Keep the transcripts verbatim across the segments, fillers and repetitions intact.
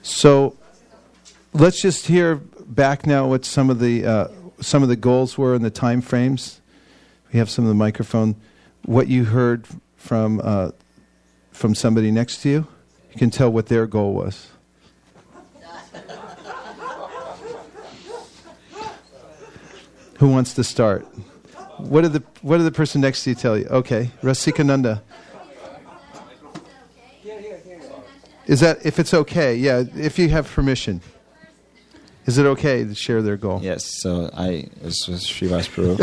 So let's just hear back now what some of the uh, some of the goals were and the time frames. We have some of the microphone. What you heard from uh, from somebody next to you, you can tell what their goal was. Who wants to start? What did the what did the person next to you tell you? Okay, Rasikananda. Is that if it's okay? Yeah, if you have permission. Is it okay to share their goal? Yes. So I was with Srivas Prabhu.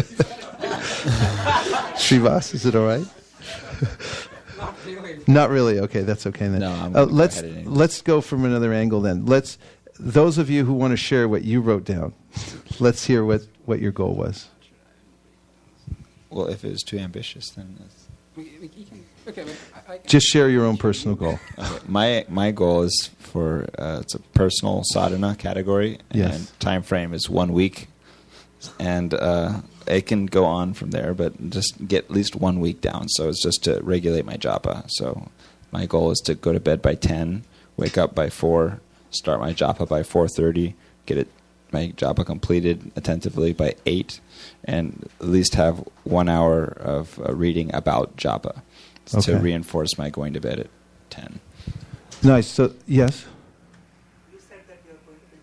Srivas, is it all right? Not really. Not really. Okay, that's okay then. No, I'm uh, gonna let's go ahead anyway. let's go from another angle then. Let's those of you who want to share what you wrote down. Let's hear what, what your goal was. Well, if it was too ambitious, then that's... We, we, you can, okay, but I, I, Just share your own personal goal. Okay. My my goal is for uh, it's a personal sadhana category, Yes. and time frame is one week, and uh, it can go on from there, but just get at least one week down. So it's just to regulate my japa. So my goal is to go to bed by ten, wake up by four, start my japa by four thirty, get it my japa completed attentively by eight, and at least have one hour of uh, reading about japa Okay. to reinforce my going to bed at ten. Nice. So yes. You said that you're going to be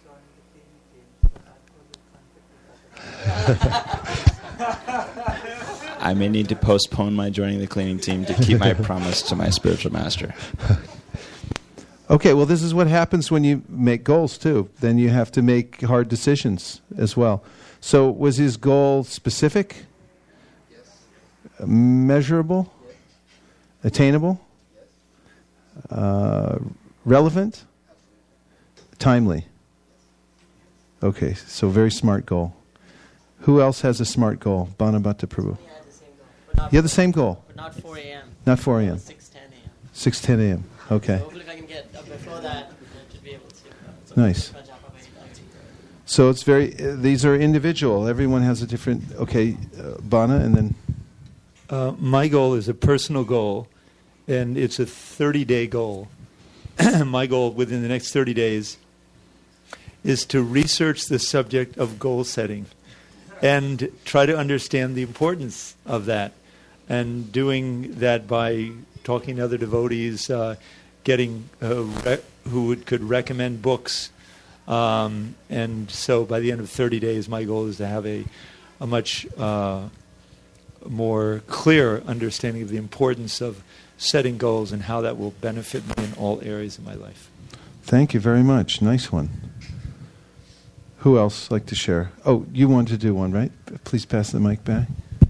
joining the cleaning team. So that's I may need to postpone my joining the cleaning team to keep my promise to my spiritual master. Okay, well, this is what happens when you make goals, too. Then you have to make hard decisions as well. So was his goal specific? Yes. Measurable? Yes. Attainable? Yes. Uh, relevant? Absolutely. Timely? Okay, so very smart goal. Who else has a smart goal? Banabhatta Prabhu. Yeah, the same goal. But not You have the same goal? But not four a.m. Not four a.m. six ten a.m. six ten a.m. Okay. So hopefully if I can get up before that, I should be able to. Uh, so Nice. my job by eight thirty. So it's very, uh, these are individual. Everyone has a different, okay, uh, Bana, and then, Uh, my goal is a personal goal, and it's a thirty-day goal. My goal within the next thirty days is to research the subject of goal setting and try to understand the importance of that, and doing that by talking to other devotees, uh, getting uh, re- who would, could recommend books. Um, and so by the end of thirty days, my goal is to have a, a much uh, more clear understanding of the importance of setting goals and how that will benefit me in all areas of my life. thank you very much. Nice one. Who else like to share? Oh, you want to do one, right? Please pass the mic back.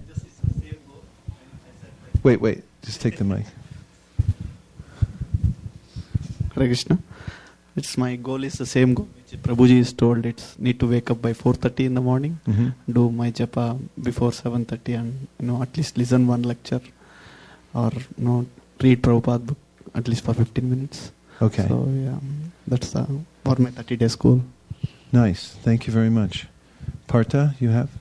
Wait, wait. Just take the mic. Hare Krishna. It's my goal is the same goal which Prabhuji is told. It's need to wake up by four thirty in the morning, Mm-hmm. do my japa before seven thirty, and you know at least listen one lecture, or you know read Prabhupada book at least for fifteen minutes. Okay. So yeah, that's the for my thirty days goal. Nice. Thank you very much. Partha, you have?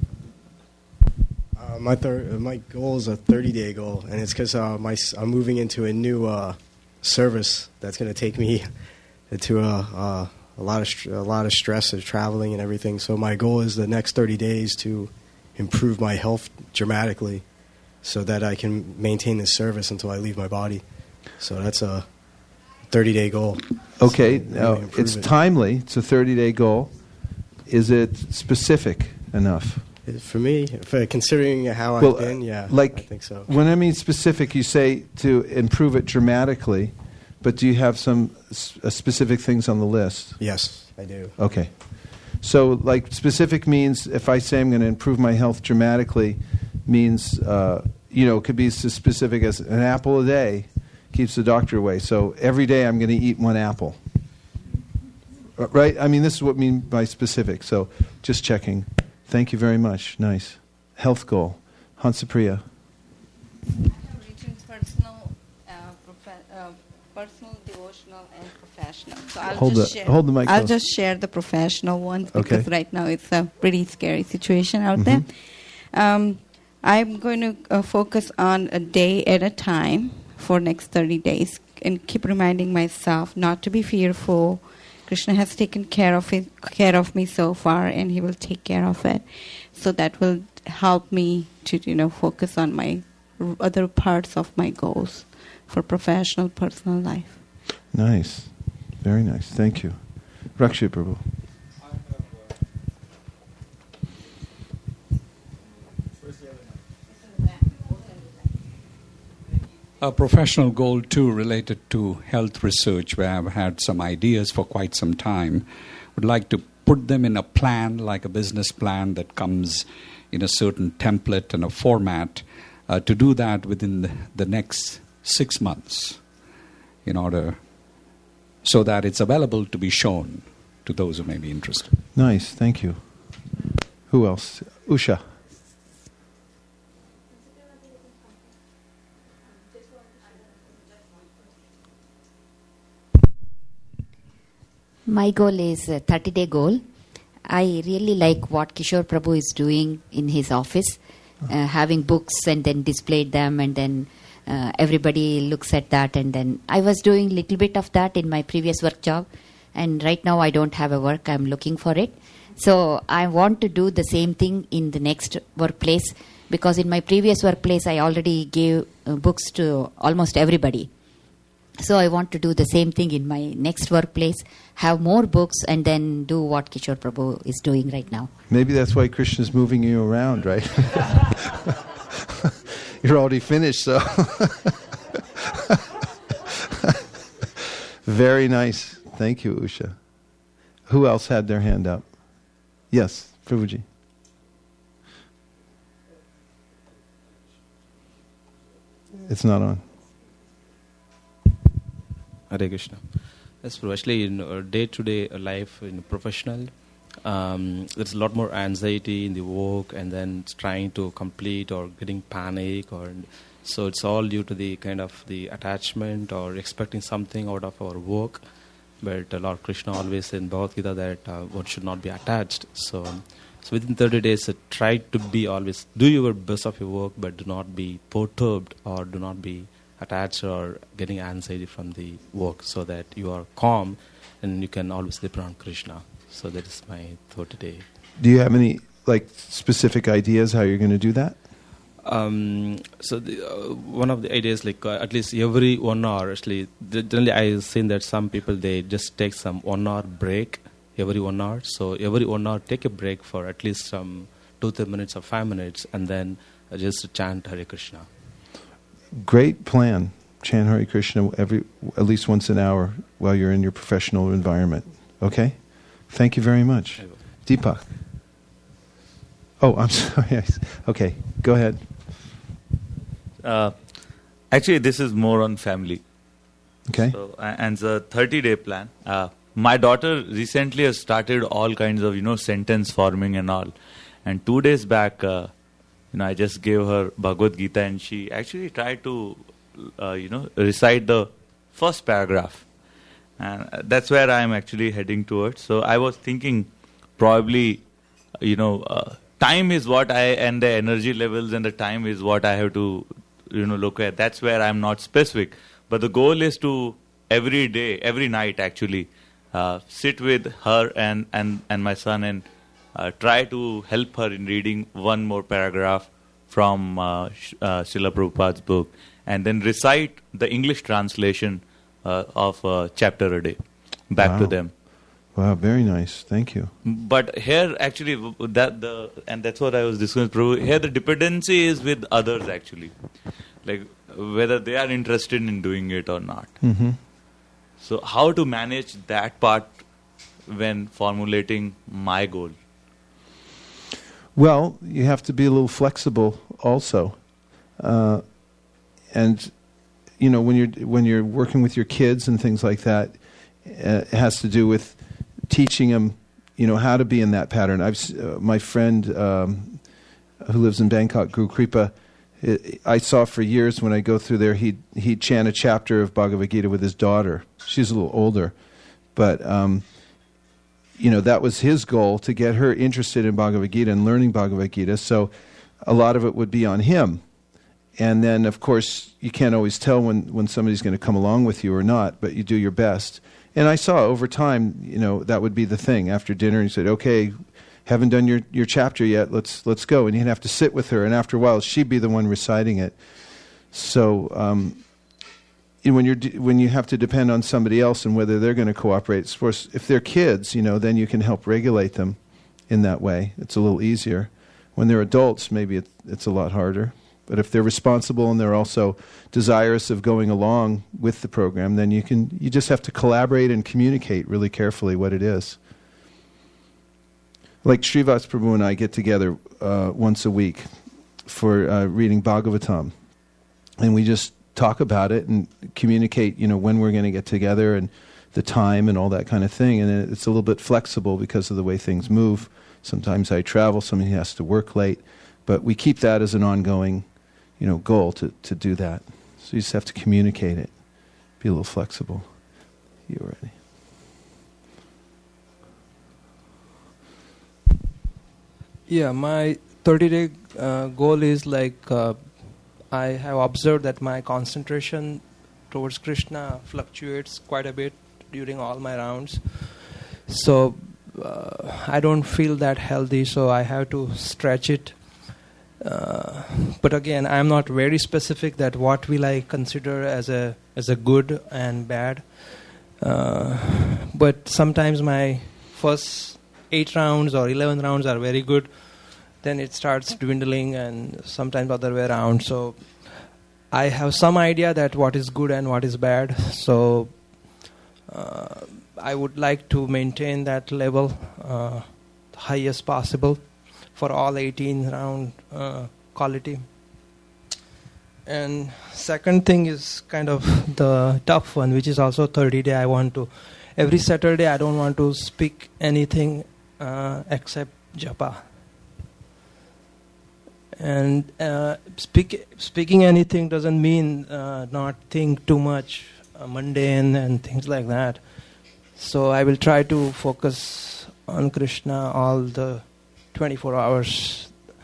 Uh, my thir- my goal is a thirty-day goal, and it's because uh, my s- I'm moving into a new uh, service that's going to take me into a, uh, a lot of str- a lot of stress of traveling and everything. So my goal is the next thirty days to improve my health dramatically, so that I can maintain this service until I leave my body. So that's a thirty-day goal. Okay. So, Now, really improve it's it. timely. It's a thirty-day goal. Is it specific enough? For me, for considering how I've Well, been, yeah, like, I think so. When I mean specific, you say to improve it dramatically, but do you have some s- uh, specific things on the list? Yes, I do. Okay. So, like, specific means if I say I'm going to improve my health dramatically, means, uh, you know, it could be as specific as an apple a day keeps the doctor away. So every day I'm going to eat one apple. Uh, Right? I mean, this is what I mean by specific. So just checking. Thank you very much. Nice. Health goal. Hansapriya. I have written personal, uh, profe- uh, personal, devotional, and professional. So I'll Hold just the- share. hold the mic I'll close. just share the professional ones Okay. because right now it's a pretty scary situation out Mhm. there. Um, I'm going to uh, focus on a day at a time for next thirty days and keep reminding myself not to be fearful, Krishna has taken care of it, care of me so far, and He will take care of it. So that will help me to, you know, focus on my r- other parts of my goals for professional, personal life. Nice. Very nice. Thank you. Rakshi Prabhu. A professional goal, too, related to health research, where I've had some ideas for quite some time. Would like to put them in a plan, like a business plan that comes in a certain template and a format, uh, to do that within the, the next six months in order so that it's available to be shown to those who may be interested. Nice. Thank you. Who else? Usha. My goal is a thirty-day goal. I really like what Kishore Prabhu is doing in his office, uh, having books and then displayed them, and then uh, everybody looks at that. And then I was doing a little bit of that in my previous work job, and right now I don't have a work. I'm looking for it. So I want to do the same thing in the next workplace, because in my previous workplace I already gave uh, books to almost everybody. So I want to do the same thing in my next workplace, have more books, and then do what Kishore Prabhu is doing right now. Maybe that's why Krishna's moving you around, right? You're already finished, so. Very nice. Thank you, Usha. Who else had their hand up? Yes, Prabhuji. It's not on. Hare Krishna. Yes, Prabhu, actually in our day-to-day life, in professional, um, there's a lot more anxiety in the work, and then trying to complete or getting panic, or so it's all due to the kind of the attachment or expecting something out of our work. But uh, Lord Krishna always said in Bhagavad Gita that uh, one should not be attached. So, so within thirty days, uh, try to be always do your best of your work, but do not be perturbed or do not be attached or getting anxiety from the work, so that you are calm and you can always depend on Krishna. So that is my thirty day. Do you have any like specific ideas how you're going to do that? Um, so the, uh, one of the ideas, like uh, at least every one hour, actually, the, generally I've seen that some people, they just take some one hour break every one hour. So every one hour, take a break for at least some two, three minutes or five minutes, and then uh, just chant Hare Krishna. Great plan. Chant Hare Krishna every at least once an hour while you're in your professional environment. Okay? Thank you very much. Deepak. Oh, I'm sorry. Okay, go ahead. Uh, actually, this is more on family. Okay. So, and the thirty-day plan. Uh, my daughter recently has started all kinds of, you know, sentence forming and all. And two days back, uh, you know, I just gave her Bhagavad Gita, and she actually tried to, uh, you know, recite the first paragraph. And that's where I'm actually heading towards. So I was thinking probably, you know, uh, time is what I, and the energy levels and the time is what I have to, you know, look at. That's where I'm not specific. But the goal is to every day, every night actually, uh, sit with her and, and, and my son and uh, try to help her in reading one more paragraph from uh, Sh- uh, Srila Prabhupada's book, and then recite the English translation uh, of a chapter a day back Wow. to them. Wow, very nice. Thank you. But here, actually, w- that the and that's what I was discussing. Prabhu. Here, the dependency is with others, actually, like whether they are interested in doing it or not. Mm-hmm. So, how to manage that part when formulating my goal? Well, you have to be a little flexible, also, uh, and you know when you're when you're working with your kids and things like that, uh, it has to do with teaching them, you know, how to be in that pattern. I've uh, my friend um, who lives in Bangkok, Guru Kripa, it, I saw for years when I go through there, he'd, he'd chant a chapter of Bhagavad Gita with his daughter. She's a little older, but um, you know, that was his goal, to get her interested in Bhagavad Gita and learning Bhagavad Gita. So a lot of it would be on him. And then, of course, you can't always tell when, when somebody's going to come along with you or not, but you do your best. And I saw over time, you know, that would be the thing. After dinner, he said, okay, haven't done your, your chapter yet, let's let's go. And he'd have to sit with her, and after a while, she'd be the one reciting it. So um, when you're d- when you have to depend on somebody else and whether they're going to cooperate, of course, if they're kids, you know, then you can help regulate them in that way. It's a little easier. When they're adults, maybe it, it's a lot harder. But if they're responsible and they're also desirous of going along with the program, then you can you just have to collaborate and communicate really carefully what it is. Like Srivas Prabhu and I get together uh, once a week for uh, reading Bhagavatam, and we just talk about it and communicate, you know, when we're going to get together and the time and all that kind of thing. And it's a little bit flexible because of the way things move. Sometimes I travel, somebody has to work late, but we keep that as an ongoing, you know, goal to, to do that. So you just have to communicate it, be a little flexible. You ready? Yeah, my thirty-day uh, goal is like uh, I have observed that my concentration towards Krishna fluctuates quite a bit during all my rounds. So uh, I don't feel that healthy, so I have to stretch it. Uh, but again, I'm not very specific that what will I consider as a as a good and bad. Uh, but sometimes my first eight rounds or eleven rounds are very good. Then it starts dwindling, and sometimes other way around. So I have some idea that what is good and what is bad. So uh, I would like to maintain that level uh, highest possible for all eighteen round uh, quality. And second thing is kind of the tough one, which is also thirty day. I want to, every Saturday I don't want to speak anything uh, except japa. And uh, speak, speaking anything doesn't mean uh, not think too much uh, mundane and things like that. So I will try to focus on Krishna all the twenty-four hours.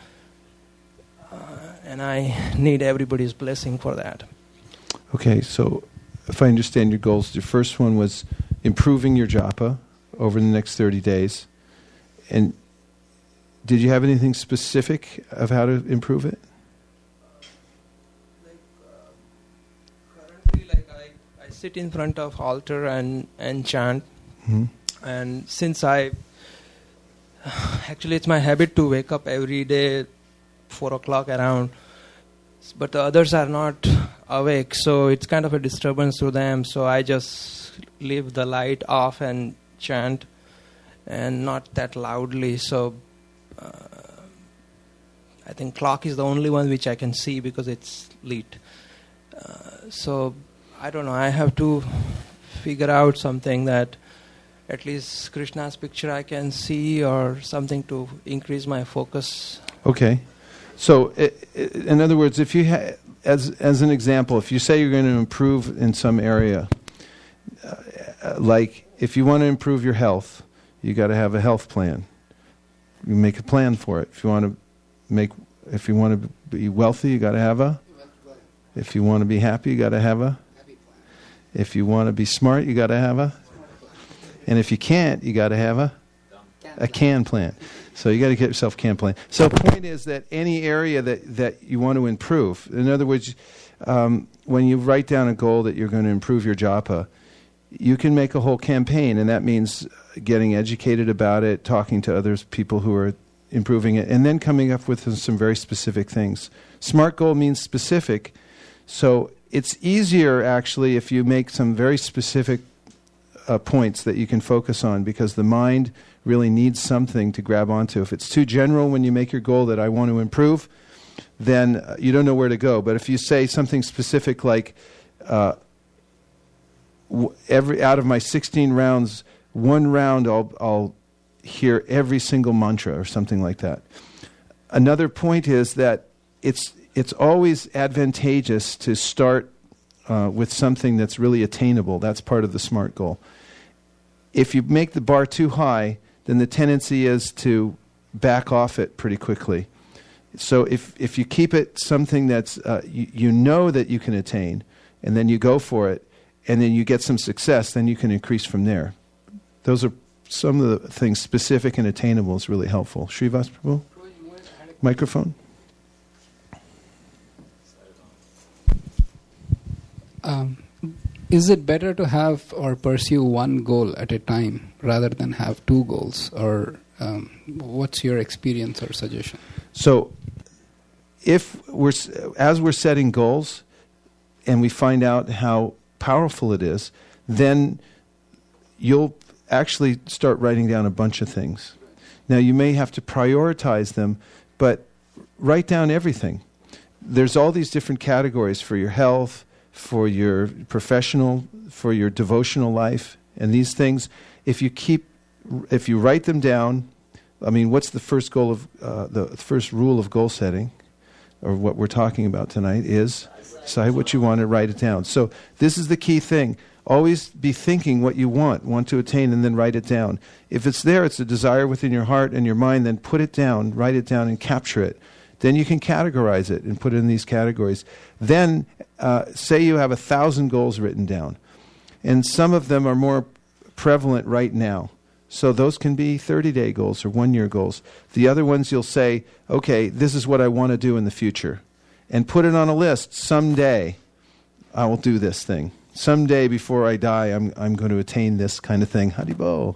Uh, and I need everybody's blessing for that. Okay, so if I understand your goals, the first one was improving your japa over the next thirty days. And did you have anything specific of how to improve it? Like, uh, currently, like I, I sit in front of altar and, and chant. Mm-hmm. And since I, actually it's my habit to wake up every day, four o'clock around, but the others are not awake, so it's kind of a disturbance to them. So I just leave the light off and chant, and not that loudly. So uh, I think clock is the only one which I can see because it's lit. Uh, so I don't know. I have to figure out something that at least Krishna's picture I can see, or something to increase my focus. Okay. So, I, I, in other words, if you ha- as as an example, if you say you're going to improve in some area, uh, like if you want to improve your health, you got to have a health plan. You make a plan for it. If you want to make, if you want to be wealthy, you got to have a. If you want to be happy, you got to have a. If you want to be smart, you got to have a. And if you can't, you got to have a a can plan. So you got to get yourself a can plan. So the point is that any area that, that you want to improve, in other words, um, when you write down a goal that you're going to improve your japa, you can make a whole campaign, and that means getting educated about it, talking to other people who are improving it, and then coming up with some very specific things. SMART goal means specific, so it's easier actually if you make some very specific uh, points that you can focus on, because the mind really needs something to grab onto. If it's too general when you make your goal that I want to improve, then uh, you don't know where to go. But if you say something specific like, uh, w- every out of my sixteen rounds, one round I'll, I'll hear every single mantra or something like that. Another point is that it's it's always advantageous to start uh, with something that's really attainable. That's part of the SMART goal. If you make the bar too high, then the tendency is to back off it pretty quickly. So if if you keep it something that's uh, you, you know that you can attain, and then you go for it, and then you get some success, then you can increase from there. Those are some of the things. Specific and attainable is really helpful. Srivas Prabhu? Microphone. Um, is it better to have or pursue one goal at a time rather than have two goals? Or um, what's your experience or suggestion? So, if we're as we're setting goals, and we find out how powerful it is, then you'll actually start writing down a bunch of things. Now, you may have to prioritize them, but write down everything. There's all these different categories for your health, for your professional, for your devotional life, and these things. If you keep, if you write them down, I mean, what's the first goal of uh, the first rule of goal setting, or what we're talking about tonight is decide what you want and write it down. So this is the key thing. Always be thinking what you want, want to attain, and then write it down. If it's there, it's a desire within your heart and your mind, then put it down, write it down, and capture it. Then you can categorize it and put it in these categories. Then, uh, say you have a thousand goals written down, and some of them are more prevalent right now. So those can be thirty-day goals or one-year goals. The other ones you'll say, okay, this is what I want to do in the future. And put it on a list. Someday, I will do this thing. Someday before I die, I'm I'm going to attain this kind of thing. Haribo.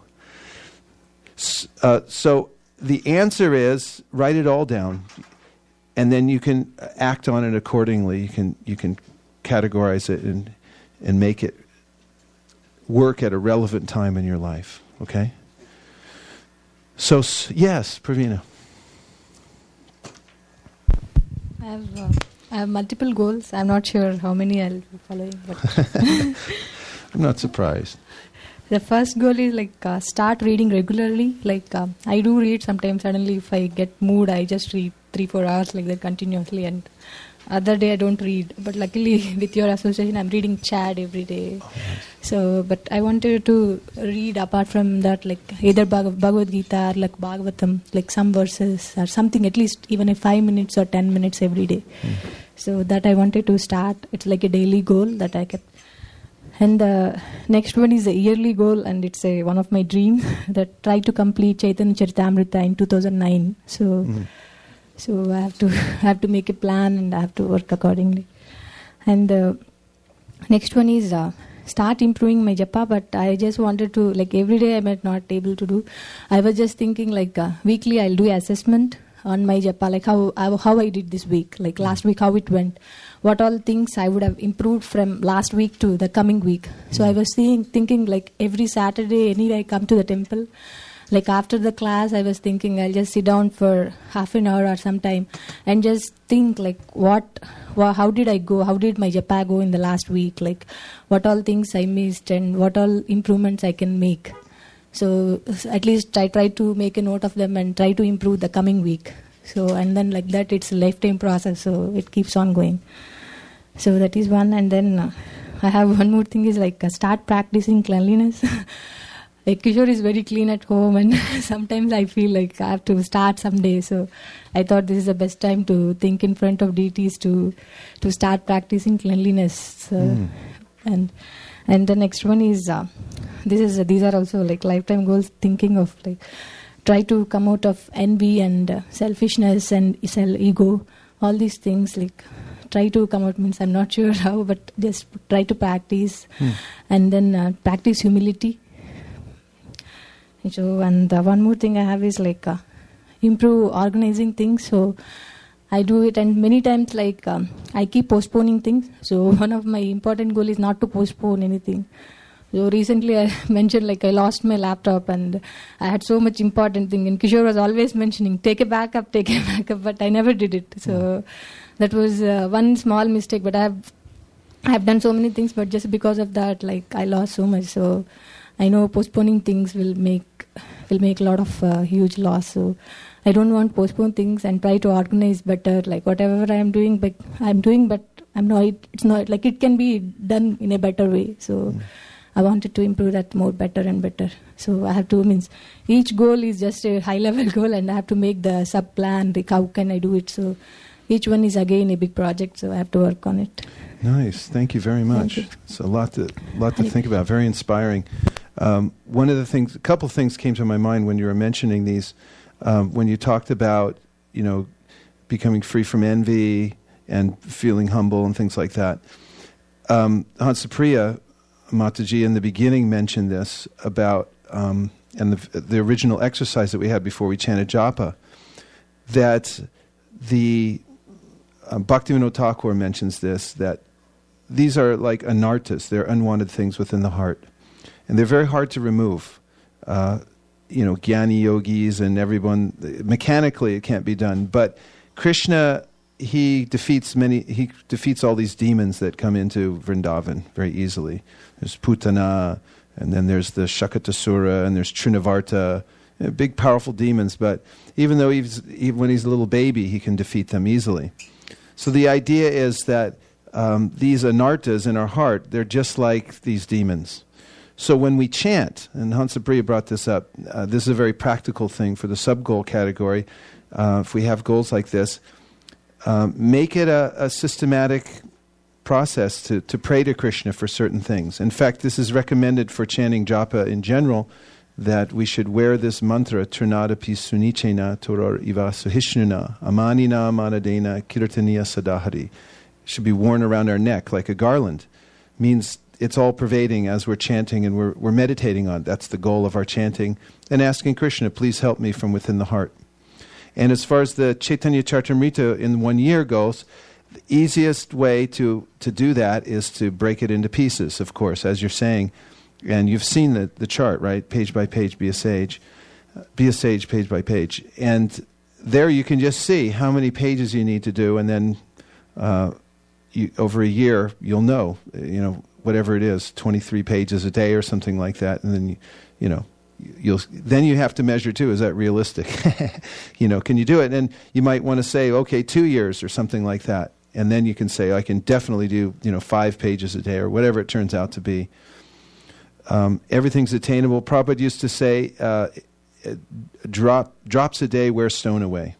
Uh, so the answer is, write it all down. And then you can act on it accordingly. You can you can categorize it and and make it work at a relevant time in your life. Okay? So, yes, Pravina. I have, uh, I have multiple goals. I'm not sure how many I'll be following. But I'm not surprised. The first goal is like uh, start reading regularly. Like uh, I do read sometimes. Suddenly, if I get mood, I just read three, four hours like that continuously. And other day I don't read. But luckily, with your association, I'm reading Chad every day. Oh, nice. So, but I wanted to read apart from that, like either Bhag- Bhagavad Gita or like Bhagavatam, like some verses or something. At least even a five minutes or ten minutes every day. Mm. So that I wanted to start. It's like a daily goal that I kept. And the next one is a yearly goal, and it's a one of my dreams that try to complete Chaitanya Charitamrita in two thousand nine. So, mm. so I have to I have to make a plan and I have to work accordingly. And the next one is uh, start improving my japa. But I just wanted to, like every day I might not able to do. I was just thinking like uh, weekly I'll do assessment on my japa, like how I, how I did this week, like last week how it went, what all things I would have improved from last week to the coming week. So I was seeing, thinking like every Saturday, anyway I come to the temple, like after the class I was thinking I'll just sit down for half an hour or some time and just think like what, wha- how did I go, how did my japa go in the last week, like what all things I missed and what all improvements I can make. So at least I try to make a note of them and try to improve the coming week. So and then like that it's a lifetime process, so it keeps on going. So that is one. And then uh, I have one more thing is like uh, start practicing cleanliness. Like Kishore is very clean at home, and sometimes I feel like I have to start someday. So I thought this is the best time to think in front of deities to to start practicing cleanliness. So, mm. And and the next one is uh, this is uh, these are also like lifetime goals. Thinking of like try to come out of envy and uh, selfishness and ego. All these things like try to come out means I'm not sure how, but just try to practice, mm. and then uh, practice humility. So, and uh, one more thing I have is like uh, improve organizing things. So I do it, and many times like um, I keep postponing things. So one of my important goal is not to postpone anything. So recently I mentioned like I lost my laptop and I had so much important thing, and Kishore was always mentioning take a backup, take a backup, but I never did it. So mm. that was uh, one small mistake. But I have I have done so many things, but just because of that, like I lost so much. So I know postponing things will make will make a lot of uh, huge loss. So I don't want to postpone things and try to organize better. Like whatever I am doing, but I'm doing, but I'm not. It's not like it can be done in a better way. So mm. I wanted to improve that more, better and better. So I have to means each goal is just a high level goal, and I have to make the sub plan. Like how can I do it? So each one is again a big project, so I have to work on it. Nice. Thank you very much. You. It's a lot to lot to think about. Very inspiring. Um, one of the things, a couple of things came to my mind when you were mentioning these. Um, when you talked about, you know, becoming free from envy and feeling humble and things like that. Um, Hansapriya Mataji in the beginning mentioned this about, um, and the, the original exercise that we had before we chanted japa, that the uh, Bhaktivinoda Thakur mentions this, that these are like anartas, they're unwanted things within the heart. And they're very hard to remove. Uh, you know, Jnani yogis and everyone, mechanically it can't be done. But Krishna, he defeats many, he defeats all these demons that come into Vrindavan very easily. There's Putana, and then there's the Shakatasura, and there's Trinavarta, you know, big powerful demons. But even though he's, even when he's a little baby, he can defeat them easily. So the idea is that um, these anartas in our heart, they're just like these demons. So when we chant, and Hansapriya brought this up, uh, this is a very practical thing for the sub-goal category. Uh, if we have goals like this, um, make it a, a systematic process to, to pray to Krishna for certain things. In fact, this is recommended for chanting japa in general, that we should wear this mantra, Trinadapi Sunichena Toror Iva Suhishnuna Amanina Amanadena Kirtaniya Sadahari. It should be worn around our neck like a garland. Means it's all pervading as we're chanting and we're, we're meditating on it. That's the goal of our chanting. And asking Krishna, please help me from within the heart. And as far as the Chaitanya Charitamrita in one year goes, the easiest way to, to do that is to break it into pieces, of course, as you're saying. And you've seen the, the chart, right? Page by page, be a sage. Uh, be a sage, page by page. And there you can just see how many pages you need to do, and then uh, you, over a year, you'll know, you know, whatever it is, twenty-three pages a day or something like that, and then you, you know, you'll then you have to measure too. Is that realistic? You know, can you do it? And you might want to say, okay, two years or something like that, and then you can say, I can definitely do, you know, five pages a day or whatever it turns out to be. Um, everything's attainable. Prabhupada used to say, uh, drop drops a day wear stone away.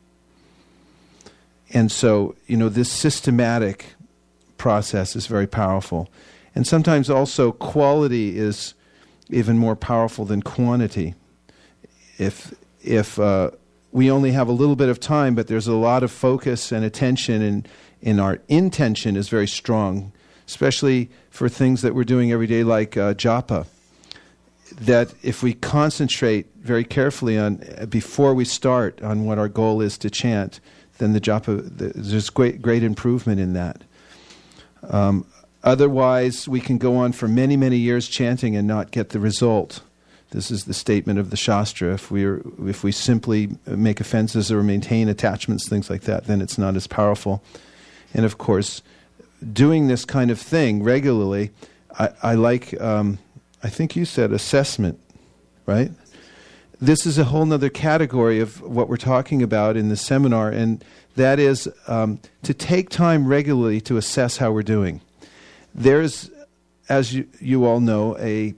And so, you know, this systematic process is very powerful. And sometimes also quality is even more powerful than quantity. If if uh, we only have a little bit of time, but there's a lot of focus and attention, and, and our intention is very strong, especially for things that we're doing every day like uh, japa, that if we concentrate very carefully on, uh, before we start, on what our goal is to chant, then the japa, the, there's great, great improvement in that. Um, otherwise, we can go on for many, many years chanting and not get the result. This is the statement of the Shastra. If we if we simply make offenses or maintain attachments, things like that, then it's not as powerful. And of course, doing this kind of thing regularly, I, I like, um, I think you said assessment, right? This is a whole other category of what we're talking about in the seminar, and that is um, to take time regularly to assess how we're doing. There's, as you, you all know, a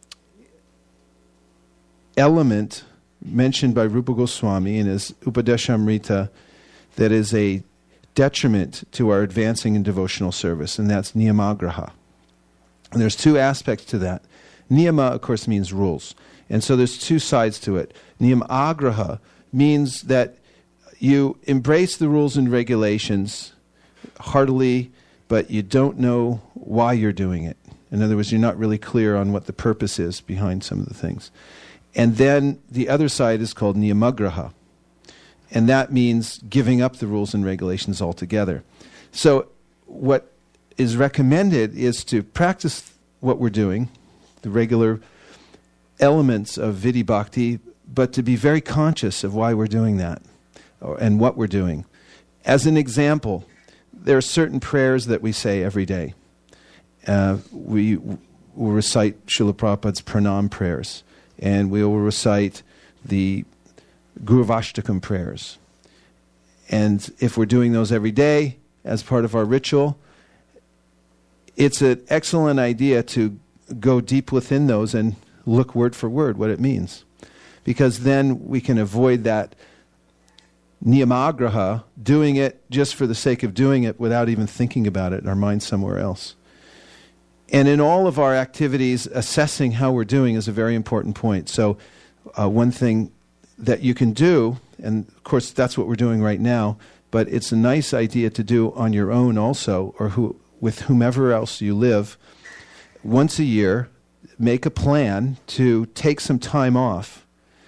element mentioned by Rupa Goswami in his Upadeshamrita that is a detriment to our advancing in devotional service, and that's niyamagraha. And there's two aspects to that. Niyama, of course, means rules. And so there's two sides to it. Niyamagraha means that you embrace the rules and regulations heartily, but you don't know why you're doing it. In other words, you're not really clear on what the purpose is behind some of the things. And then the other side is called niyamagraha. And that means giving up the rules and regulations altogether. So what is recommended is to practice what we're doing, the regular elements of Vidhi Bhakti, but to be very conscious of why we're doing that or, and what we're doing. As an example, there are certain prayers that we say every day. Uh, we will recite Srila Prabhupada's pranam prayers, and we will recite the Guruvashtakam prayers. And if we're doing those every day as part of our ritual, it's an excellent idea to go deep within those and look word for word what it means. Because then we can avoid that niyamagraha, doing it just for the sake of doing it without even thinking about it, our mind's somewhere else. And in all of our activities, assessing how we're doing is a very important point. So uh, one thing that you can do, and of course that's what we're doing right now, but it's a nice idea to do on your own also, or who, with whomever else you live, once a year, make a plan to take some time off,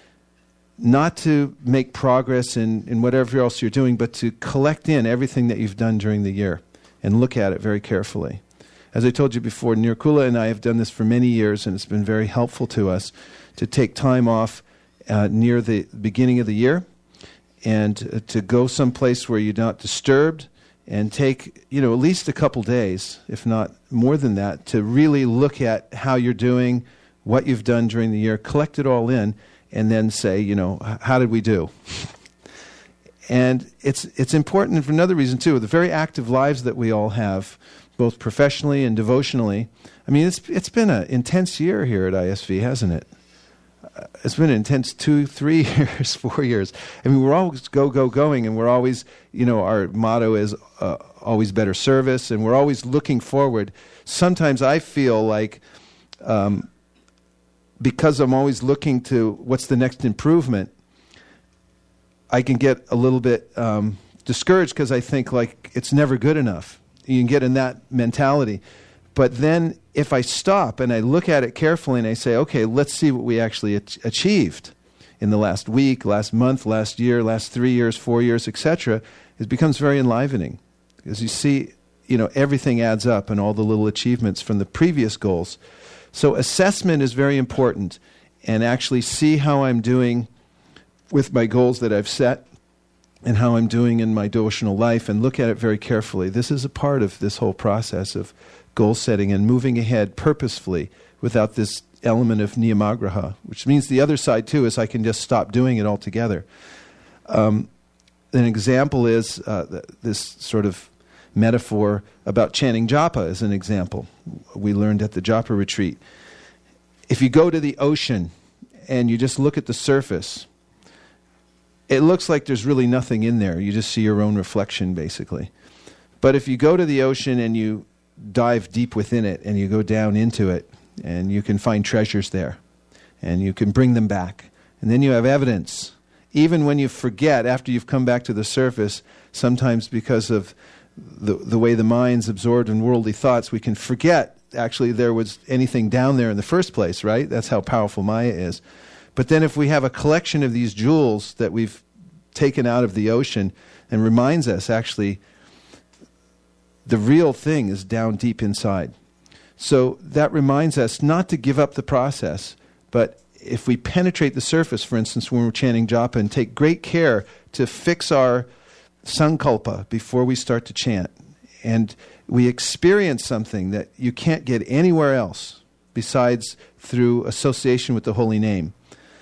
not to make progress in, in whatever else you're doing, but to collect in everything that you've done during the year and look at it very carefully. As I told you before, Nirkula and I have done this for many years, and it's been very helpful to us to take time off uh, near the beginning of the year and uh, to go someplace where you're not disturbed and take, you know, at least a couple days, if not more than that, to really look at how you're doing, what you've done during the year, collect it all in, and then say, you know, how did we do? And it's it's important for another reason, too. The very active lives that we all have, both professionally and devotionally. I mean, it's it's been an intense year here at I S V, hasn't it? Uh, it's been an intense two, three years, four years. I mean, we're always go, go, going, and we're always, you know, our motto is uh, always better service, and we're always looking forward. Sometimes I feel like um, because I'm always looking to what's the next improvement, I can get a little bit um, discouraged because I think like it's never good enough. You can get in that mentality. But then if I stop and I look at it carefully and I say, okay, let's see what we actually ach- achieved in the last week, last month, last year, last three years, four years, et cetera, it becomes very enlivening. Because you see, you know, everything adds up and all the little achievements from the previous goals. So assessment is very important, and actually see how I'm doing with my goals that I've set and how I'm doing in my devotional life, and look at it very carefully. This is a part of this whole process of goal setting and moving ahead purposefully without this element of niyamagraha, which means the other side too is I can just stop doing it altogether. Um, an example is uh, th- this sort of metaphor about chanting japa as an example. We learned at the japa retreat. If you go to the ocean and you just look at the surface, it looks like there's really nothing in there. You just see your own reflection, basically. But if you go to the ocean and you dive deep within it and you go down into it, and you can find treasures there, and you can bring them back, and then you have evidence. Even when you forget, after you've come back to the surface, sometimes because of the, the way the mind's absorbed in worldly thoughts, we can forget actually there was anything down there in the first place, right? That's how powerful Maya is. But then if we have a collection of these jewels that we've taken out of the ocean and reminds us actually the real thing is down deep inside. So that reminds us not to give up the process, but if we penetrate the surface, for instance, when we're chanting japa, and take great care to fix our sankalpa before we start to chant, and we experience something that you can't get anywhere else besides through association with the holy name.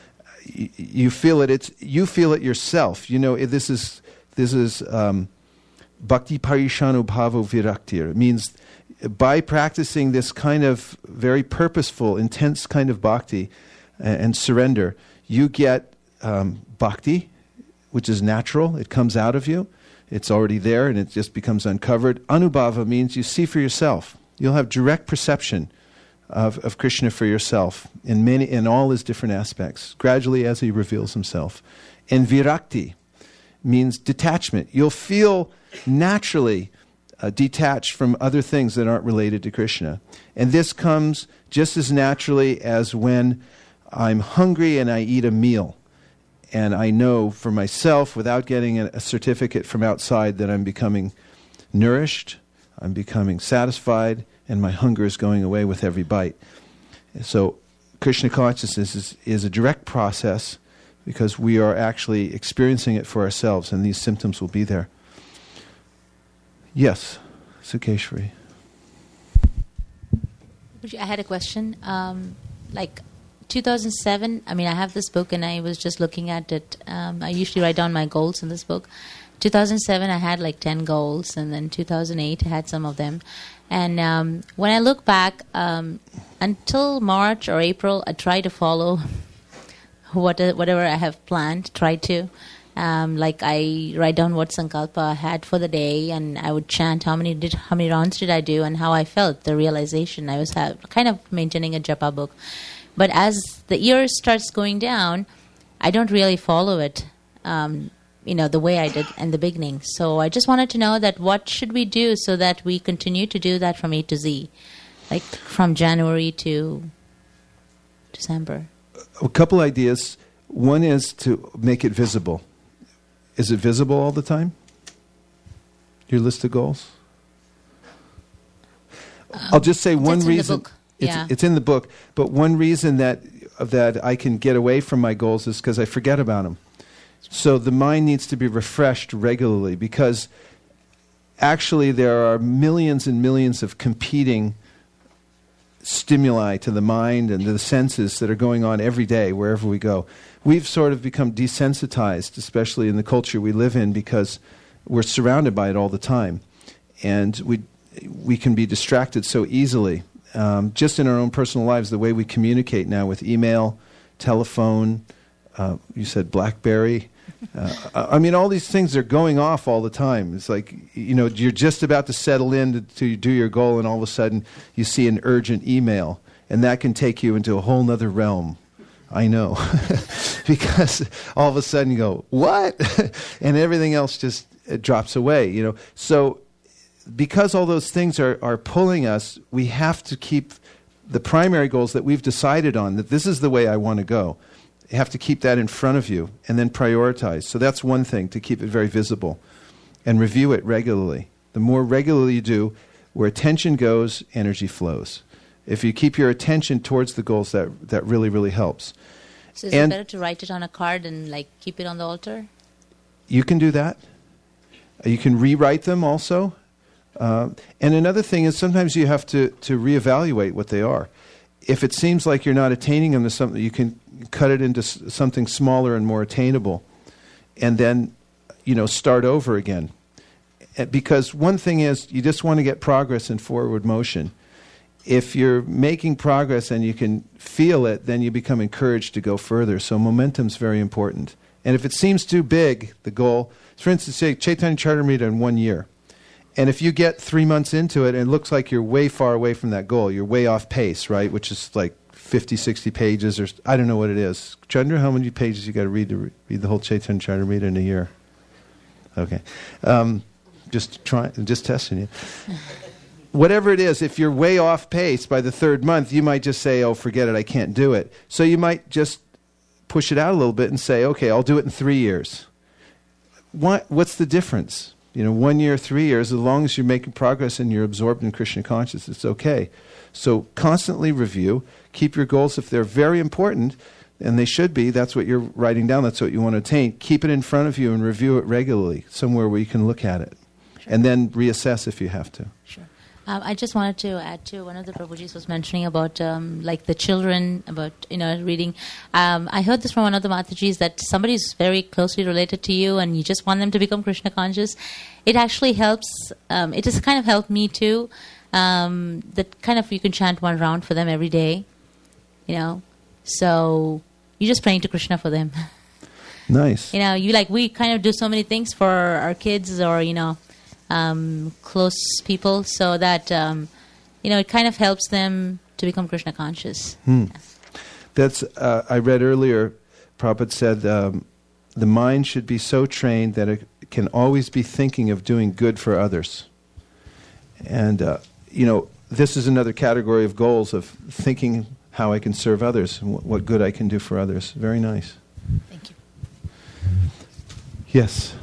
You feel it. It's you feel it yourself. You know this is this is um, bhakti parishanu bhavo viraktir. It means by practicing this kind of very purposeful, intense kind of bhakti and, and surrender, you get um, bhakti, which is natural. It comes out of you. It's already there, and it just becomes uncovered. Anubhava means you see for yourself. You'll have direct perception Of, of Krishna for yourself in many in all his different aspects, gradually as he reveals himself. And virakti means detachment. You'll feel naturally uh, detached from other things that aren't related to Krishna. And this comes just as naturally as when I'm hungry and I eat a meal. And I know for myself, without getting a, a certificate from outside, that I'm becoming nourished, I'm becoming satisfied, and my hunger is going away with every bite. So Krishna consciousness is, is a direct process because we are actually experiencing it for ourselves, and these symptoms will be there. Yes, Sukeshwari. I had a question. Um, like two thousand seven, I mean, I have this book and I was just looking at it. Um, I usually write down my goals in this book. two thousand seven, I had like ten goals, and then two thousand eight, I had some of them. And um, when I look back, um, until March or April, I try to follow what, whatever I have planned, try to. Um, like I write down what sankalpa I had for the day, and I would chant how many did how many rounds did I do, and how I felt, the realization. I was have, kind of maintaining a japa book, but as the year starts going down, I don't really follow it, um, you know, the way I did in the beginning. So I just wanted to know that what should we do so that we continue to do that from A to Z, like from January to December. A couple ideas. One is to make it visible. Is it visible all the time? Your list of goals? Um, I'll just say one it's reason. In the book. It's, yeah. it's in the book, but one reason that that I can get away from my goals is because I forget about them. So the mind needs to be refreshed regularly, because actually there are millions and millions of competing stimuli to the mind and to the senses that are going on every day wherever we go. We've sort of become desensitized, especially in the culture we live in, because we're surrounded by it all the time. And we we can be distracted so easily. Um, just in our own personal lives, the way we communicate now with email, telephone, uh, you said BlackBerry. Uh, I mean, all these things are going off all the time. It's like, you know, you're just about to settle in to, to do your goal, and all of a sudden you see an urgent email, and that can take you into a whole nother realm. I know. Because all of a sudden you go, what? And everything else just it drops away, you know. So because all those things are, are pulling us, we have to keep the primary goals that we've decided on, that this is the way I want to go. You have to keep that in front of you and then prioritize. So that's one thing, to keep it very visible. And review it regularly. The more regularly you do, where attention goes, energy flows. If you keep your attention towards the goals, that that really, really helps. So is and it better to write it on a card and like keep it on the altar? You can do that. You can rewrite them also. Uh, and another thing is sometimes you have to, to reevaluate what they are. If it seems like you're not attaining them to something, you can cut it into s- something smaller and more attainable, and then, you know, start over again. Uh, Because one thing is, you just want to get progress in forward motion. If you're making progress and you can feel it, then you become encouraged to go further. So momentum's very important. And if it seems too big, the goal, for instance, say Chaitanya Charitamrita in one year. And if you get three months into it and it looks like you're way far away from that goal, you're way off pace, right? Which is like fifty, sixty pages, or I don't know what it is. Chandra, how many pages you got to read to re- read the whole Chaitanya Charitamrita in a year? Okay. Um, just try, just testing you. Whatever it is, if you're way off pace by the third month, you might just say, oh, forget it, I can't do it. So you might just push it out a little bit and say, okay, I'll do it in three years. What, what's the difference? You know, one year, three years, as long as you're making progress and you're absorbed in Krishna consciousness, it's okay. So constantly review, keep your goals, if they're very important, and they should be, that's what you're writing down, that's what you want to attain, keep it in front of you and review it regularly, somewhere where you can look at it. Sure. And then reassess if you have to. Sure. Um, I just wanted to add to one of the Prabhujis was mentioning about um, like the children, about, you know, reading. Um, I heard this from one of the Matajis, that somebody is very closely related to you and you just want them to become Krishna conscious. It actually helps. Um, it has kind of helped me too. Um, that kind of you can chant one round for them every day, you know. So you're just praying to Krishna for them. Nice. You know, you like we kind of do so many things for our kids, or you know. Um, close people, so that um, you know, it kind of helps them to become Krishna conscious. Hmm. That's uh, I read earlier. Prabhupada said um, the mind should be so trained that it can always be thinking of doing good for others. And uh, you know, this is another category of goals, of thinking how I can serve others and wh- what good I can do for others. Very nice. Thank you. Yes.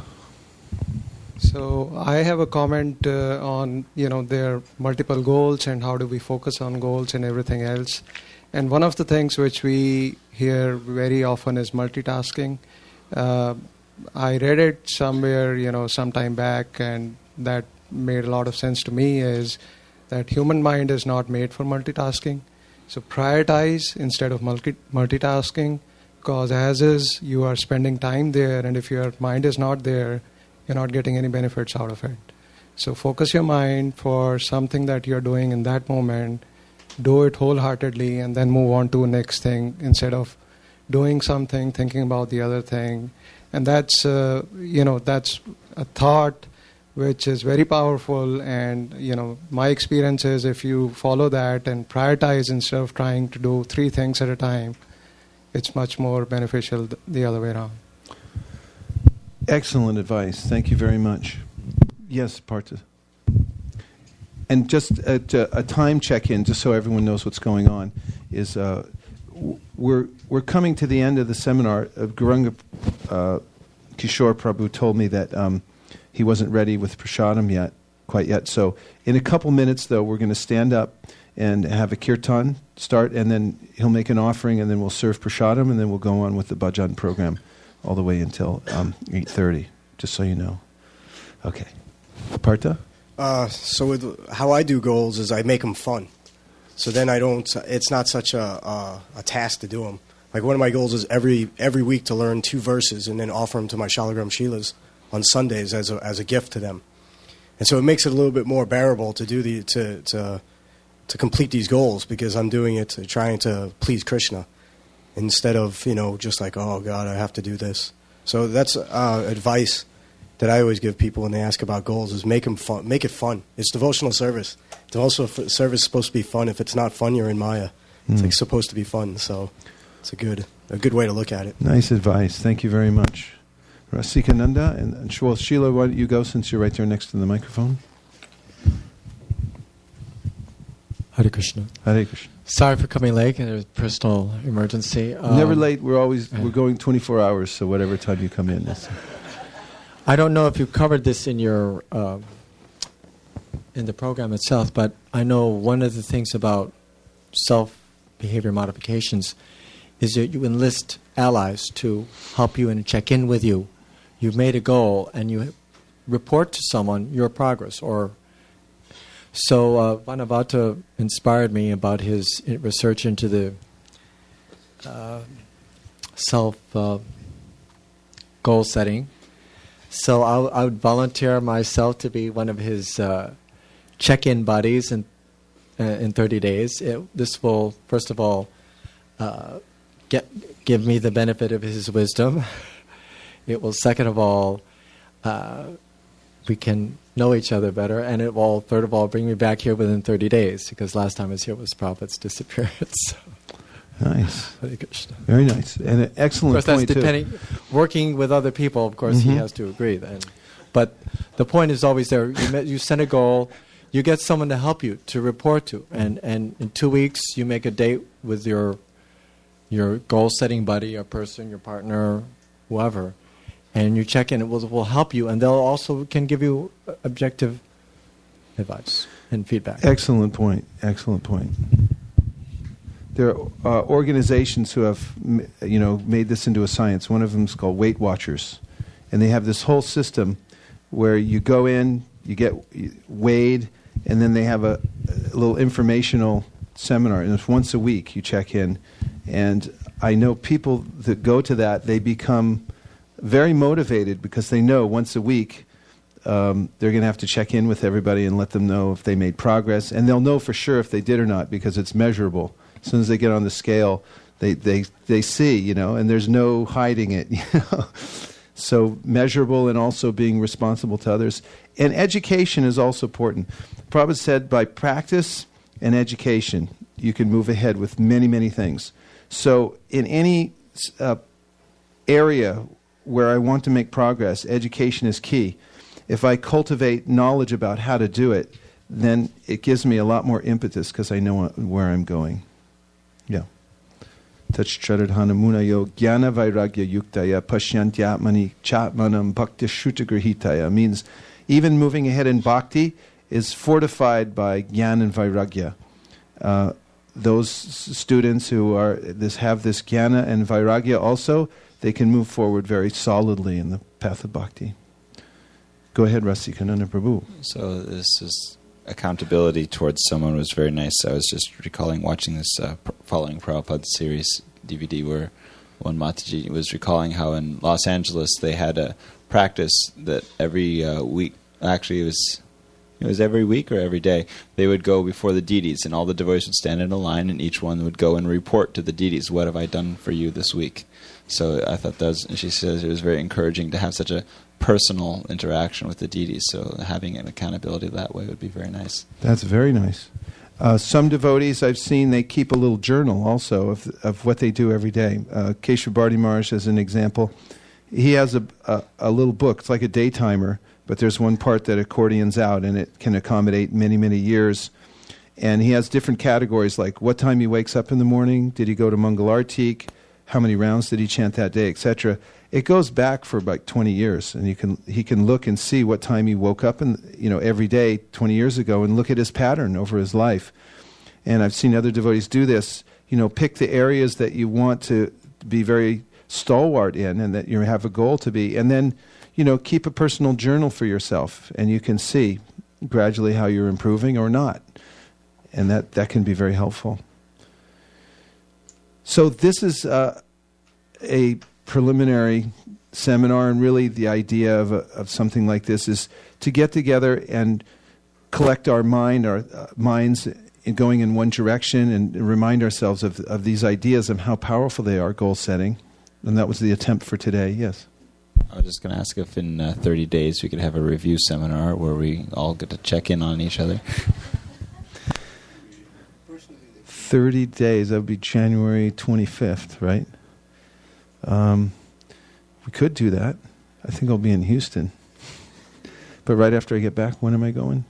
So I have a comment uh, on, you know, their multiple goals and how do we focus on goals and everything else. And one of the things which we hear very often is multitasking. Uh, I read it somewhere, you know, some time back, and that made a lot of sense to me, is that human mind is not made for multitasking. So prioritize instead of multi- multitasking, because as is, you are spending time there, and if your mind is not there, you're not getting any benefits out of it. So focus your mind for something that you're doing in that moment, do it wholeheartedly, and then move on to the next thing, instead of doing something, thinking about the other thing. And that's, uh, you know, that's a thought which is very powerful. And, you know, my experience is if you follow that and prioritize instead of trying to do three things at a time, it's much more beneficial th- the other way around. Excellent advice. Thank you very much. Yes, Partha. And just a, a time check-in, just so everyone knows what's going on, is uh, we're we're coming to the end of the seminar. Uh, Gauranga uh, Kishore Prabhu told me that um, he wasn't ready with prasadam yet, quite yet. So in a couple minutes, though, we're going to stand up and have a kirtan start, and then he'll make an offering, and then we'll serve prasadam, and then we'll go on with the bhajan program all the way until um, eight thirty, just so you know. Okay. Partha? Uh, so with how I do goals is I make them fun. So then I don't, it's not such a, a, a task to do them. Like one of my goals is every every week to learn two verses and then offer them to my Shalagram Shilas on Sundays as a, as a gift to them. And so it makes it a little bit more bearable to do the, to, to, to complete these goals because I'm doing it to, trying to please Krishna instead of, you know, just like, oh God, I have to do this. So that's uh, advice that I always give people when they ask about goals is make them fun, make it fun. It's devotional service. Devotional f- service is supposed to be fun. If it's not fun, you're in Maya. It's Mm. like supposed to be fun. So it's a good a good way to look at it. Nice advice. Thank you very much. Rasikananda and, and well, Sheila, why don't you go since you're right there next to the microphone? Hare Krishna. Hare Krishna. Sorry for coming late. It was a personal emergency. Um, Never late. We're always we're going twenty-four hours, so whatever time you come in. It's, I don't know if you covered this in your uh, in the program itself, but I know one of the things about self-behavior modifications is that you enlist allies to help you and check in with you. You've made a goal, and you report to someone your progress. Or so uh, Vanavata inspired me about his research into the uh, self uh, goal setting. So I'll, I would volunteer myself to be one of his uh, check-in buddies in uh, in thirty days. It, this will, first of all, uh, get give me the benefit of his wisdom. It will, second of all, uh, we can know each other better, and it will, third of all, bring me back here within thirty days because last time I was here was Prabhupada's disappearance. nice. Hare Krishna. Very nice. And an excellent of course, point, that's too. depending. Working with other people, of course, he Mhm. has to agree then. But the point is always there. You, met, you set a goal. You get someone to help you, to report to. And, and in two weeks, you make a date with your your goal-setting buddy, your person, your partner, whoever. And you check in. It will, will help you. And they'll also can give you objective advice and feedback. Excellent point. Excellent point. There are uh, organizations who have, m- you know, made this into a science. One of them is called Weight Watchers, and they have this whole system where you go in, you get weighed, and then they have a, a little informational seminar, and it's once a week you check in. And I know people that go to that, they become very motivated because they know once a week um, they're going to have to check in with everybody and let them know if they made progress, and they'll know for sure if they did or not because it's measurable. As soon as they get on the scale, they, they, they see, you know, and there's no hiding it, you know. So measurable and also being responsible to others. And education is also important. Prabhupada said by practice and education, you can move ahead with many, many things. So in any uh, area where I want to make progress, education is key. If I cultivate knowledge about how to do it, then it gives me a lot more impetus because I know where I'm going. Yeah. Tachcharadhana yo jnana vairagya yuktaya pashyantyatmani chatmanam bhakti shrutagrahitaya means even moving ahead in bhakti is fortified by jnana and vairagya. Uh, those s- students who are this have this jnana and vairagya also, they can move forward very solidly in the path of bhakti. Go ahead, Rasikananda Prabhu. So this is accountability towards someone was very nice. I was just recalling watching this uh, pr- Following Prabhupada series D V D where one Mataji was recalling how in Los Angeles they had a practice that every uh, week, actually it was It was every week or every day. They would go before the deities, and all the devotees would stand in a line, and each one would go and report to the deities, what have I done for you this week? So I thought that was, and she says it was very encouraging to have such a personal interaction with the deities, so having an accountability that way would be very nice. That's very nice. Uh, some devotees I've seen, they keep a little journal also of of what they do every day. Uh, Keshav Bharti Maharaj, as an example, he has a, a, a little book. It's like a day timer, but there's one part that accordions out, and it can accommodate many, many years. And he has different categories, like what time he wakes up in the morning, did he go to Mangalartik, how many rounds did he chant that day, et cetera. It goes back for about twenty years, and you can he can look and see what time he woke up in, you know, every day twenty years ago, and look at his pattern over his life. And I've seen other devotees do this. You know, pick the areas that you want to be very stalwart in, and that you have a goal to be, and then, you know, keep a personal journal for yourself, and you can see gradually how you're improving or not, and that that can be very helpful. So this is uh, a preliminary seminar, and really the idea of a, of something like this is to get together and collect our mind, our uh, minds, in going in one direction, and remind ourselves of of these ideas and how powerful they are. Goal setting, and that was the attempt for today. Yes. I was just going to ask if in uh, thirty days we could have a review seminar where we all get to check in on each other. thirty days, that would be January twenty-fifth, right? Um, we could do that. I think I'll be in Houston. But right after I get back, when am I going?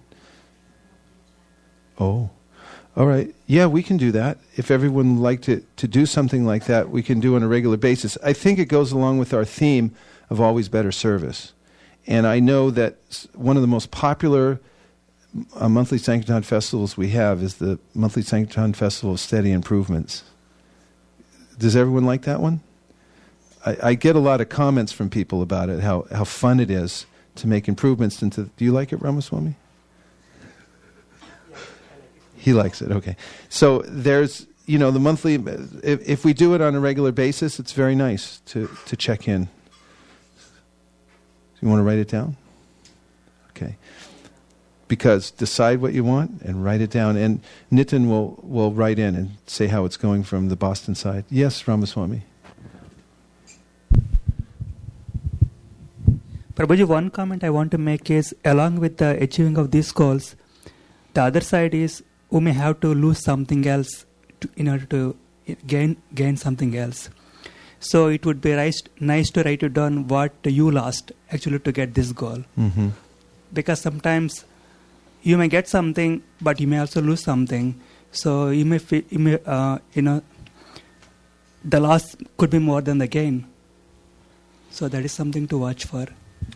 Oh, all right. Yeah, we can do that. If everyone would like to, to do something like that, we can do on a regular basis. I think it goes along with our theme of always better service. And I know that one of the most popular uh, monthly Sankirtan festivals we have is the monthly Sankirtan Festival of Steady Improvements. Does everyone like that one? I, I get a lot of comments from people about it, how, how fun it is to make improvements into... Do you like it, Ramaswamy? He likes it, okay. So there's, you know, the monthly... If, if we do it on a regular basis, it's very nice to, to check in. You want to write it down? Okay. Because decide what you want and write it down. And Nitin will, will write in and say how it's going from the Boston side. Yes, Ramaswamy. Prabhuji, one comment I want to make is, along with the achieving of these goals, the other side is we may have to lose something else to, in order to gain gain something else. So it would be nice, nice to write it down what you lost actually to get this goal. Mm-hmm. Because sometimes you may get something, but you may also lose something. So you may, feel, you may, uh, you know, the loss could be more than the gain. So that is something to watch for.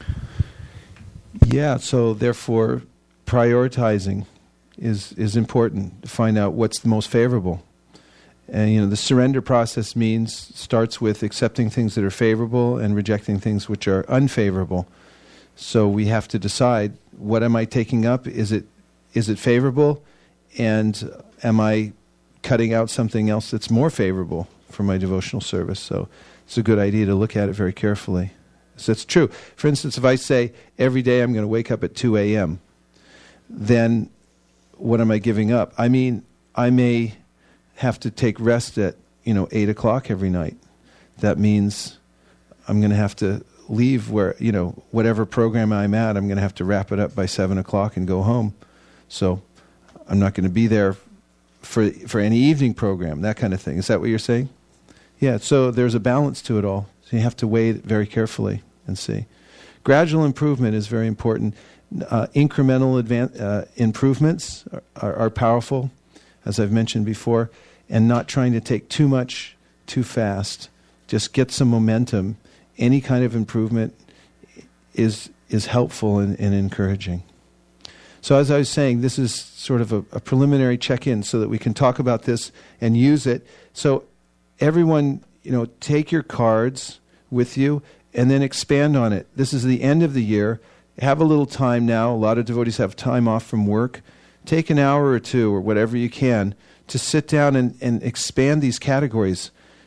Yeah, so therefore prioritizing is is important to find out what's the most favorable. And you know, the surrender process means starts with accepting things that are favorable and rejecting things which are unfavorable. So we have to decide, what am I taking up? Is it is it favorable? And am I cutting out something else that's more favorable for my devotional service? So it's a good idea to look at it very carefully. So it's true. For instance, if I say every day I'm going to wake up at two a.m., then what am I giving up? I mean, I may have to take rest at, you know, eight o'clock every night. That means I'm going to have to leave where, you know, whatever program I'm at, I'm going to have to wrap it up by seven o'clock and go home. So I'm not going to be there for for any evening program, that kind of thing. Is that what you're saying? Yeah, so there's a balance to it all. So you have to weigh it very carefully and see. Gradual improvement is very important. Uh, incremental advan- uh, improvements are, are, are powerful, as I've mentioned before, and not trying to take too much too fast. Just get some momentum. Any kind of improvement is is helpful and, and encouraging. So as I was saying, this is sort of a, a preliminary check-in so that we can talk about this and use it. So everyone, you know, take your cards with you and then expand on it. This is the end of the year. Have a little time now. A lot of devotees have time off from work. Take an hour or two or whatever you can to sit down and, and expand these categories.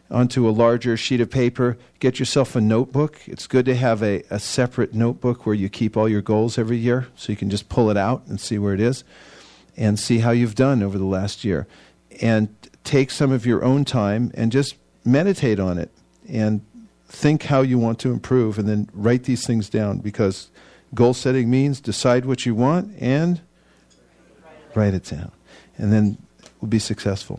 onto a larger sheet of paper. Get yourself a notebook. It's good to have a, a separate notebook where you keep all your goals every year, so you can just pull it out and see where it is and see how you've done over the last year. And take some of your own time and just meditate on it and think how you want to improve, and then write these things down, because goal setting means decide what you want and write it down, and then we'll be successful.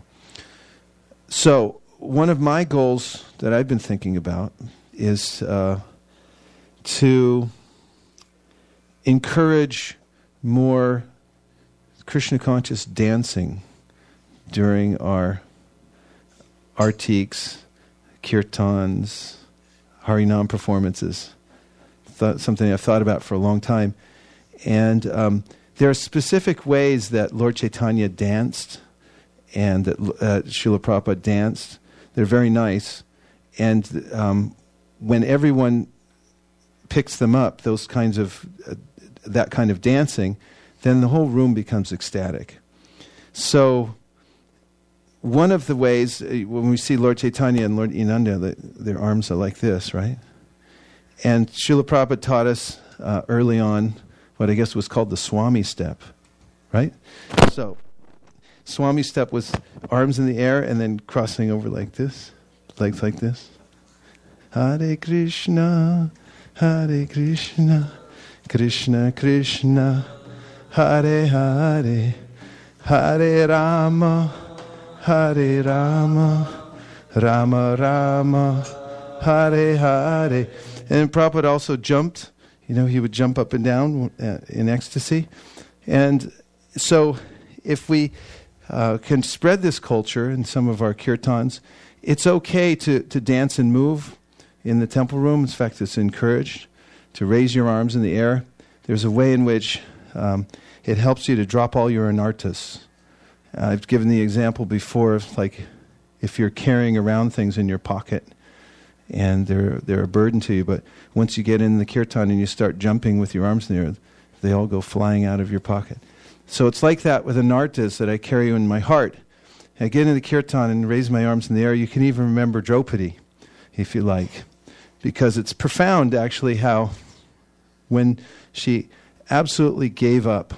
So one of my goals that I've been thinking about is uh, to encourage more Krishna conscious dancing during our artiks, kirtans, Harinam performances. Th- something I've thought about for a long time. And um, there are specific ways that Lord Chaitanya danced and that uh, Srila Prabhupada danced. They're very nice. And um, when everyone picks them up, those kinds of, uh, that kind of dancing, then the whole room becomes ecstatic. So one of the ways, uh, when we see Lord Chaitanya and Lord Inanda, the, their arms are like this, right? And Srila Prabhupada taught us uh, early on what I guess was called the Swami step, right? So, Swami step was arms in the air and then crossing over like this, legs like this. Hare Krishna, Hare Krishna, Krishna Krishna, Hare Hare, Hare Rama, Hare Rama, Rama Rama, Hare Hare. And Prabhupada also jumped. You know, he would jump up and down uh, in ecstasy. And so if we uh, can spread this culture in some of our kirtans, it's okay to, to dance and move in the temple room. In fact, it's encouraged to raise your arms in the air. There's a way in which um, it helps you to drop all your anarthas. Uh, I've given the example before of, like, if you're carrying around things in your pocket and they're they're a burden to you, but once you get in the kirtan and you start jumping with your arms in the air, they all go flying out of your pocket. So it's like that with anarthas that I carry in my heart. I get in the kirtan and raise my arms in the air. You can even remember Draupadi, if you like, because it's profound, actually, how when she absolutely gave up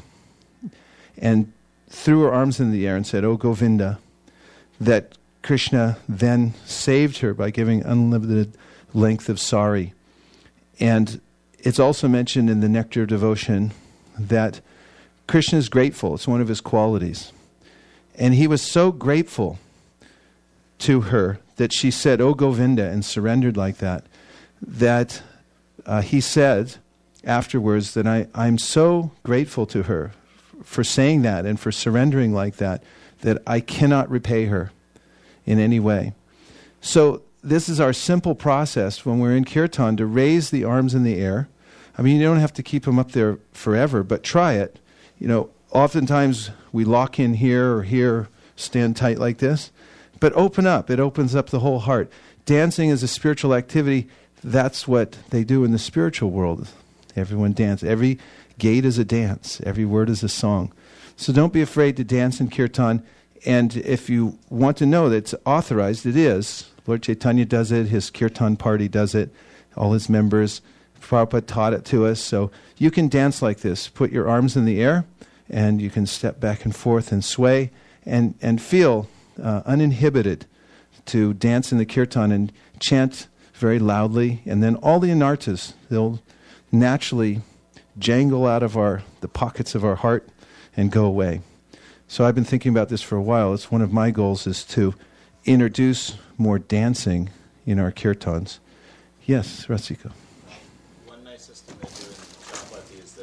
and threw her arms in the air and said, "Oh Govinda," that Krishna then saved her by giving unlimited length of sari. And it's also mentioned in the Nectar of Devotion that Krishna is grateful. It's one of his qualities. And he was so grateful to her that she said, "Oh Govinda," and surrendered like that, that uh, he said afterwards that I, I'm so grateful to her for saying that and for surrendering like that, that I cannot repay her in any way. So this is our simple process when we're in kirtan, to raise the arms in the air. I mean, you don't have to keep them up there forever, but try it. You know, oftentimes we lock in here or here, stand tight like this, but open up. It opens up the whole heart. Dancing is a spiritual activity. That's what they do in the spiritual world. Everyone dances. Every gait is a dance. Every word is a song. So don't be afraid to dance in kirtan. And if you want to know that it's authorized, it is. Lord Chaitanya does it. His kirtan party does it. All his members. Prabhupada taught it to us. So you can dance like this. Put your arms in the air, and you can step back and forth and sway and, and feel uh, uninhibited to dance in the kirtan and chant very loudly. And then all the anarthas, they'll naturally jangle out of our the pockets of our heart and go away. So I've been thinking about this for a while. It's one of my goals is to introduce more dancing in our kirtans. Yes, Rasika. One nice system they do in Chowpatty is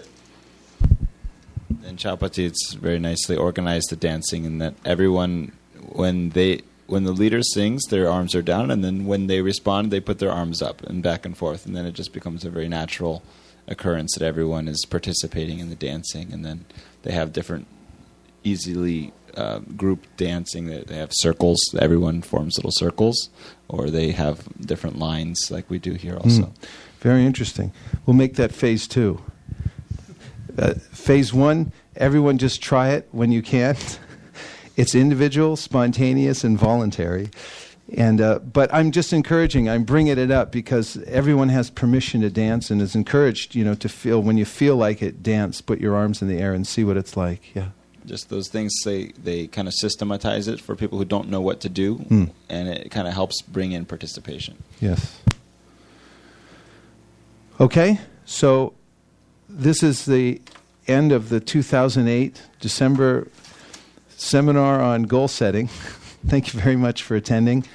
that in Chowpatty it's very nicely organized, the dancing, and that everyone, when they when the leader sings, their arms are down, and then when they respond, they put their arms up and back and forth, and then it just becomes a very natural occurrence that everyone is participating in the dancing, and then they have different easily uh, group dancing. They have circles. Everyone forms little circles, or they have different lines like we do here also. Mm. Very interesting. We'll make that phase two. Uh, phase one, everyone just try it when you can. It's individual, spontaneous, and voluntary. And uh, but I'm just encouraging. I'm bringing it up because everyone has permission to dance and is encouraged, you know, to feel when you feel like it, dance, put your arms in the air and see what it's like. Yeah. Just those things, they, they kind of systematize it for people who don't know what to do, Mm. and it kind of helps bring in participation. Yes. Okay, so this is the end of the two thousand eight December seminar on goal setting. Thank you very much for attending.